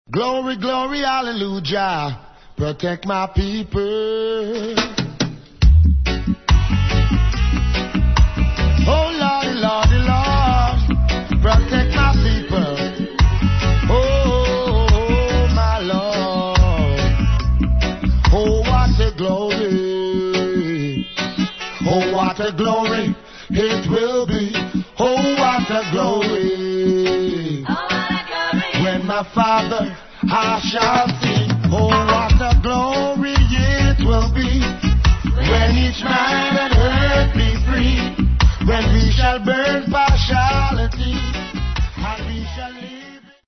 Glory, glory, hallelujah. Protect my people. Oh, Lordy, Lordy, Lord. Protect my people. Oh, my Lord. Oh, what a glory. Oh, what a glory it will be. Oh, what a glory. Oh, what a glory. When my Father I shall see.